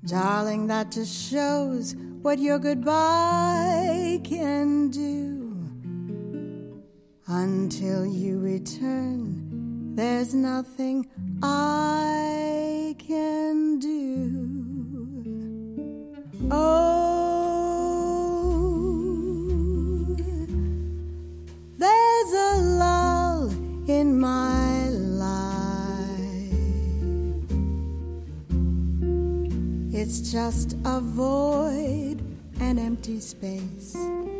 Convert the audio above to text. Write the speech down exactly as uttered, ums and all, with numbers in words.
Darling, that just shows what your goodbye can do. Until you return, there's nothing I can do. Oh, there's a lull in my life. It's just a void, an empty space.